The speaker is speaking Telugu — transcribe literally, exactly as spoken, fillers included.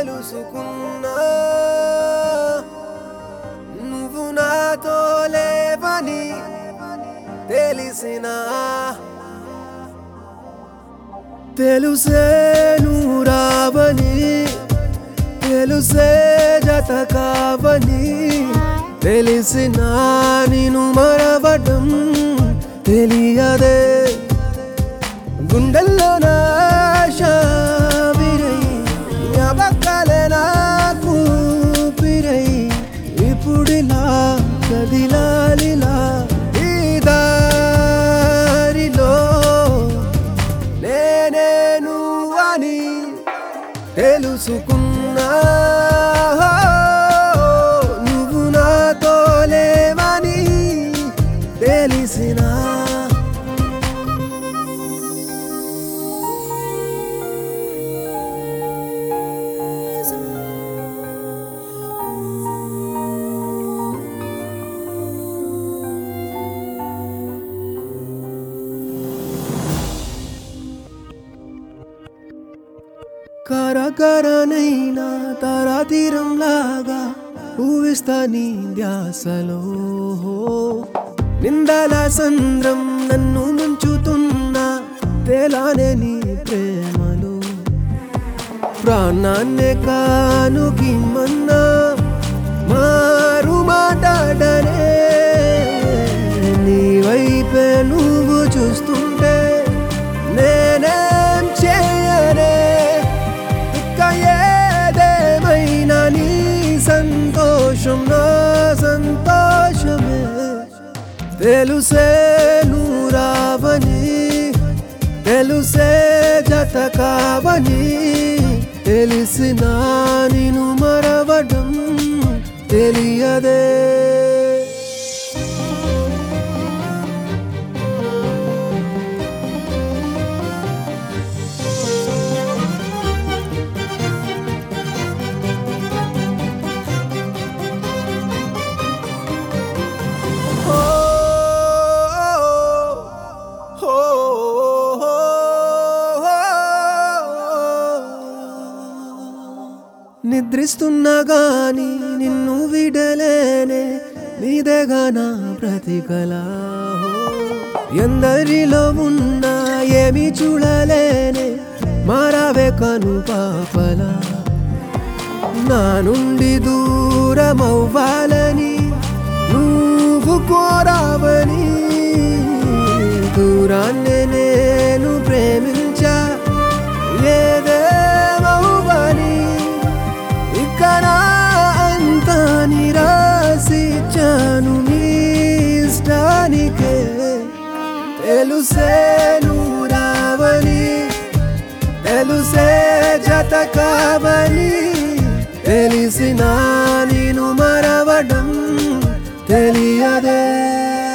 తెలుసుకున్నా నువ్వు నాతో లేవని తెలిసినా తెలుసే నువ్వు రావని తెలుసే జత కావని తెలిసినా నిన్ను మరవడం తెలియదే గుండెల్లో నాశ విరై జ్ఞాపకాలే నాకు పిరై ఇప్పుడిలా కదిలాలిలా ఈ దారిలో నేనే నువ్వని తెలుసుకున్నా నువ్వు నాతో లేవని తెలిసినా కరకరనైనా తరాతీరంలాగా ఊవిస్తా నీ ధ్యాసలో నిందల సంద్రం నన్ను ముంచుతున్నా తేలానే నీ ప్రేమలో ప్రాణాన్నే కానుకిమ్మన్నా మారు మాట్లాడనే నీ వైపే నువ్వు చూస్తుంటే నేనేం చేయనే ఏదేమైనా నీ సంతోషం నా సంతోషమే తెలుసే నువ్వు రావని తెలుసే జత కావని తెలిసినా నిన్ను మరవడం తెలియదే నిద్రిస్తున్నా గాని నిన్ను విడలేనే నీదేగా నా ప్రతికలా ఎందరిలో ఉన్నా ఏమి చూడలేనే మారావే కను పాపలా నా నుండి దూరమవ్వాలని నువ్వు కోరావని దూరాన్నే నేను ప్రేమించా ఏదేమవ్వని ఇక్కడ అంతా నిరాశించాను నీ ఇష్టానికే తెలుసే నువ్వు రావని తెలుసే జత కావని తెలిసినా నిన్ను మరవడం తెలియదే.